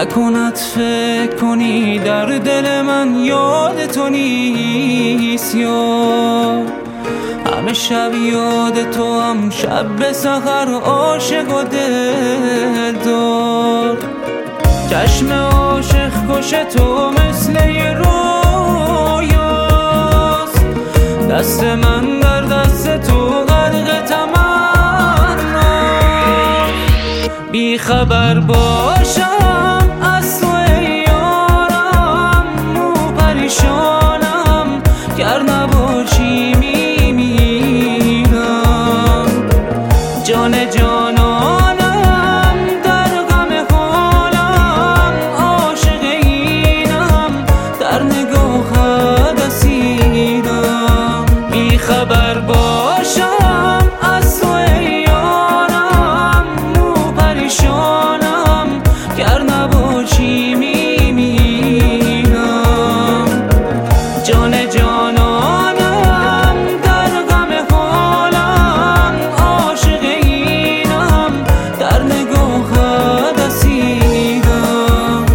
نکند فکر کنی در دل من یاد تو نیست یار. همه شب یاد تو هم شب به سحر عاشق و دلدار. چشم عاشق کش تو مثل یه رویاست، دست من در دست تو غرق تمنا. بی خبر باشم از تو ای یارم، مو پریشانم گر نباشی میمیرم. جان جانانم در غم حالم، عاشق اینم در نگاهت اسیرم. بی خبر باشم از تو ای یارم، مو پریشانم گر نباشی میمیرم. جان جانانم در غم حالم، عاشق اینم در نگاهت اسیرم.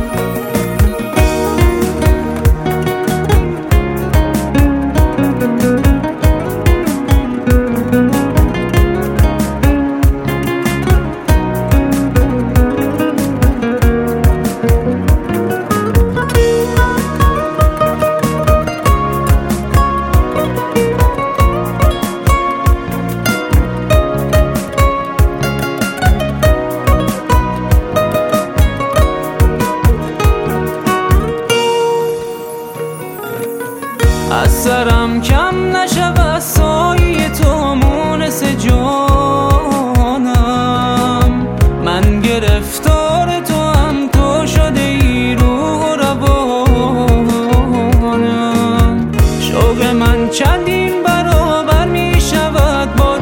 از سرم کم نشود سایه تو مونس جانم. من گرفتار تو هم، تو شده ای روح و روانم. شوق من چندین برابر می شود با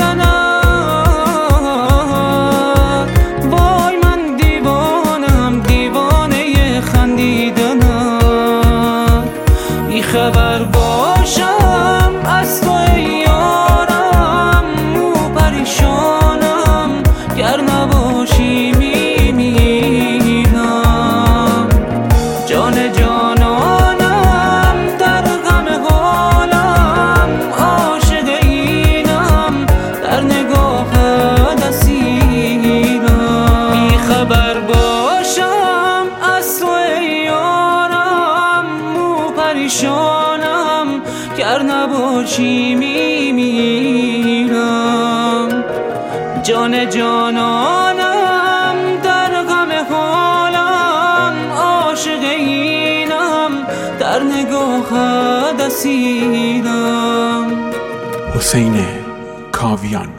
دیدنم. وای من دیوانم، دیوانه خندیدنم. بی خبر باشم از تو ای یارم، مو پریشانم گر نباشی میمیرم. جان جانانم در غم حالم، عاشق اینم در نگاهت اسیرم. بی خبر باشم از تو ای یارم، مو پریشانم گر نباشی میمیرم. جان جانانم در غم حالم، عاشق اینم در نگاهت اسیرم. حسین کاویان.